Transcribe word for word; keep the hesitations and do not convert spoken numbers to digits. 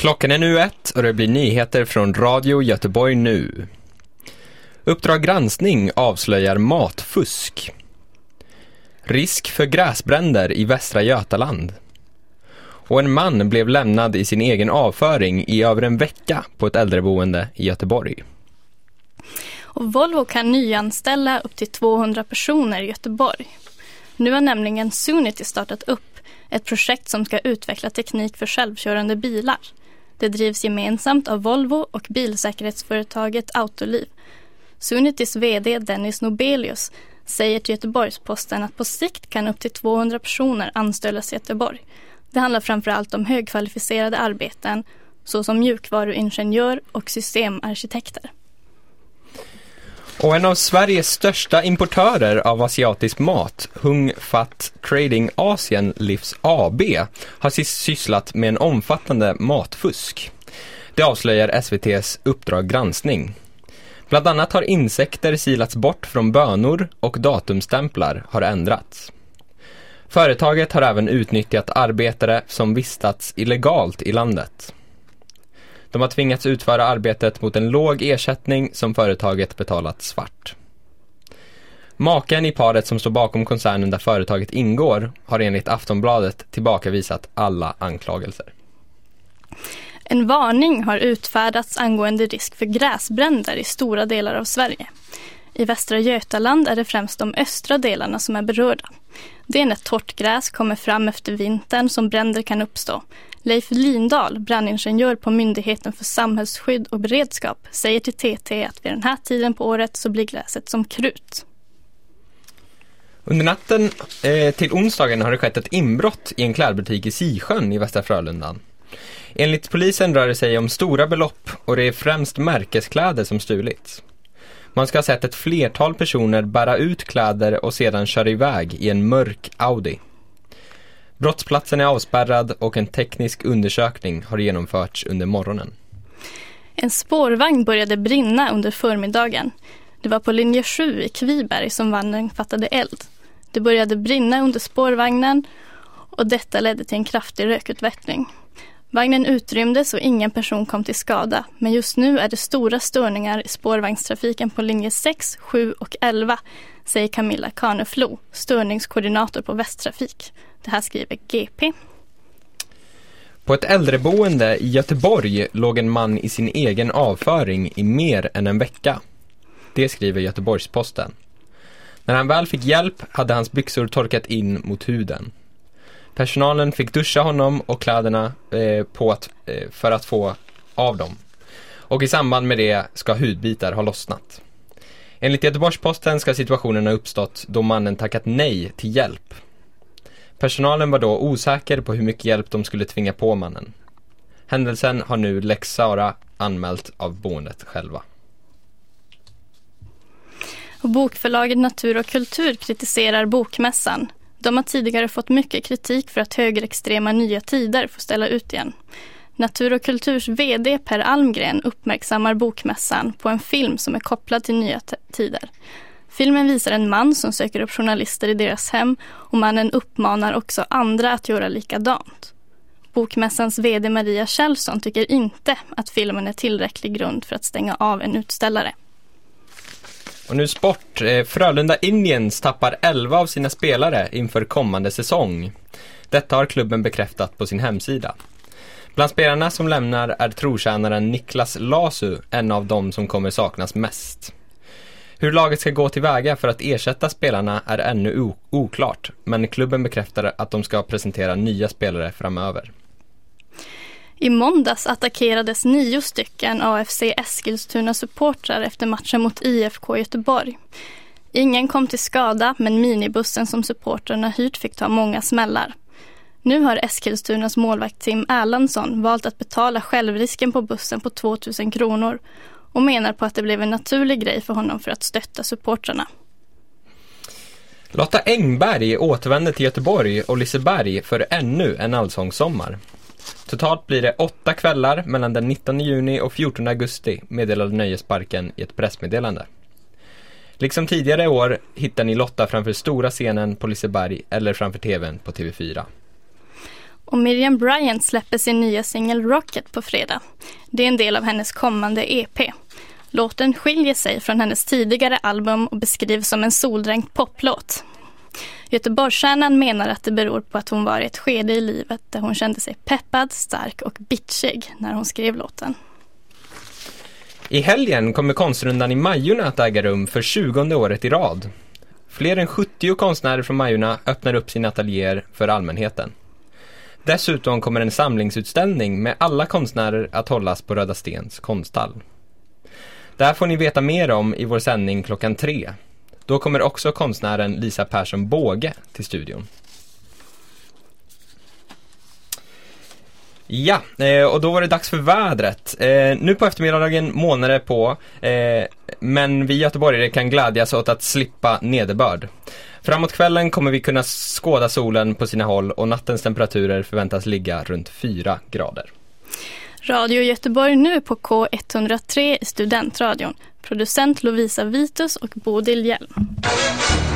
Klockan är nu ett och det blir nyheter från Radio Göteborg nu. Uppdrag granskning avslöjar matfusk. Risk för gräsbränder i Västra Götaland. Och en man blev lämnad i sin egen avföring i över en vecka på ett äldreboende i Göteborg. Och Volvo kan nyanställa upp till tvåhundra personer i Göteborg. Nu har nämligen Sunity startat upp ett projekt som ska utveckla teknik för självkörande bilar. Det drivs gemensamt av Volvo och bilsäkerhetsföretaget Autoliv. Sunitys vd Dennis Nobelius säger till Göteborgsposten att på sikt kan upp till tvåhundra personer anställas i Göteborg. Det handlar framförallt om högkvalificerade arbeten såsom mjukvaruingenjör och systemarkitekter. Och en av Sveriges största importörer av asiatisk mat, Hung Fat Trading Asian Livs A B, har sysslat med en omfattande matfusk. Det avslöjar S V T:s Uppdrag granskning. Bland annat har insekter silats bort från bönor och datumstämplar har ändrats. Företaget har även utnyttjat arbetare som vistats illegalt i landet. De har tvingats utföra arbetet mot en låg ersättning som företaget betalat svart. Maken i paret som står bakom koncernen där företaget ingår har enligt Aftonbladet tillbakavisat alla anklagelser. En varning har utfärdats angående risk för gräsbränder i stora delar av Sverige. I Västra Götaland är det främst de östra delarna som är berörda. Det är när torrt gräs kommer fram efter vintern som bränder kan uppstå. Leif Lindahl, brandingenjör på Myndigheten för samhällsskydd och beredskap, säger till T T att vid den här tiden på året så blir gräset som krut. Under natten eh, till onsdagen har det skett ett inbrott i en klädbutik i Sisjön i Västra Frölundan. Enligt polisen rör det sig om stora belopp och det är främst märkeskläder som stulits. Man ska ha sett ett flertal personer bära ut kläder och sedan köra iväg i en mörk Audi. Brottsplatsen är avspärrad och en teknisk undersökning har genomförts under morgonen. En spårvagn började brinna under förmiddagen. Det var på linje sju i Kviberg som vagnen fattade eld. Det började brinna under spårvagnen och detta ledde till en kraftig rökutveckling. Vagnen utrymdes och ingen person kom till skada, men just nu är det stora störningar i spårvagnstrafiken på linje sex, sju och elva, säger Camilla Kaneflo, störningskoordinator på Västtrafik. Det här skriver G P. På ett äldreboende i Göteborg låg en man i sin egen avföring i mer än en vecka. Det skriver Göteborgsposten. När han väl fick hjälp hade hans byxor torkat in mot huden. Personalen fick duscha honom och kläderna eh, på att, eh, för att få av dem. Och i samband med det ska hudbitar ha lossnat. Enligt Göteborgsposten ska situationen ha uppstått då mannen tackat nej till hjälp. Personalen var då osäker på hur mycket hjälp de skulle tvinga på mannen. Händelsen har nu Lex Sara anmält av boendet själva. Och bokförlaget Natur och Kultur kritiserar bokmässan. De har tidigare fått mycket kritik för att högerextrema Nya Tider får ställa ut igen. Natur och Kulturs vd Per Almgren uppmärksammar bokmässan på en film som är kopplad till Nya Tider. Filmen visar en man som söker upp journalister i deras hem och mannen uppmanar också andra att göra likadant. Bokmässans vd Maria Kjellson tycker inte att filmen är tillräcklig grund för att stänga av en utställare. Och nu sport. Frölunda Indians tappar elva av sina spelare inför kommande säsong. Detta har klubben bekräftat på sin hemsida. Bland spelarna som lämnar är trotjänaren Niklas Lasu en av dem som kommer saknas mest. Hur laget ska gå tillväga för att ersätta spelarna är ännu oklart, men klubben bekräftar att de ska presentera nya spelare framöver. I måndags attackerades nio stycken A F C Eskilstuna-supportrar efter matchen mot I F K Göteborg. Ingen kom till skada, men minibussen som supportrarna hyrt fick ta många smällar. Nu har Eskilstunas målvakt Tim Erlandsson valt att betala självrisken på bussen på tvåtusen kronor och menar på att det blev en naturlig grej för honom för att stötta supportrarna. Lotta Engberg återvänder till Göteborg och Liseberg för ännu en allsångssommar. Totalt blir det åtta kvällar mellan den nittonde juni och fjortonde augusti, meddelade Nöjesparken i ett pressmeddelande. Liksom tidigare år hittar ni Lotta framför stora scenen på Liseberg eller framför tvn på T V fyra. Och Miriam Bryant släpper sin nya singel Rocket på fredag. Det är en del av hennes kommande E P. Låten skiljer sig från hennes tidigare album och beskrivs som en soldränkt poplåt. Göteborgsstjärnan menar att det beror på att hon var i ett skede i livet där hon kände sig peppad, stark och bitchig när hon skrev låten. I helgen kommer konstrundan i Majorna att äga rum för tjugonde året i rad. Fler än sjuttio konstnärer från Majorna öppnar upp sina ateljéer för allmänheten. Dessutom kommer en samlingsutställning med alla konstnärer att hållas på Röda Stens konsthall. Det här får ni veta mer om i vår sändning klockan tre. Då kommer också konstnären Lisa Persson Båge till studion. Ja, och då var det dags för vädret. Nu på eftermiddagen molnar det på, men vi göteborgare kan glädjas åt att slippa nederbörd. Framåt kvällen kommer vi kunna skåda solen på sina håll och nattens temperaturer förväntas ligga runt fyra grader. Radio Göteborg nu på K etthundratre i Studentradion. Producent Lovisa Vitus och Bodil Hjelm.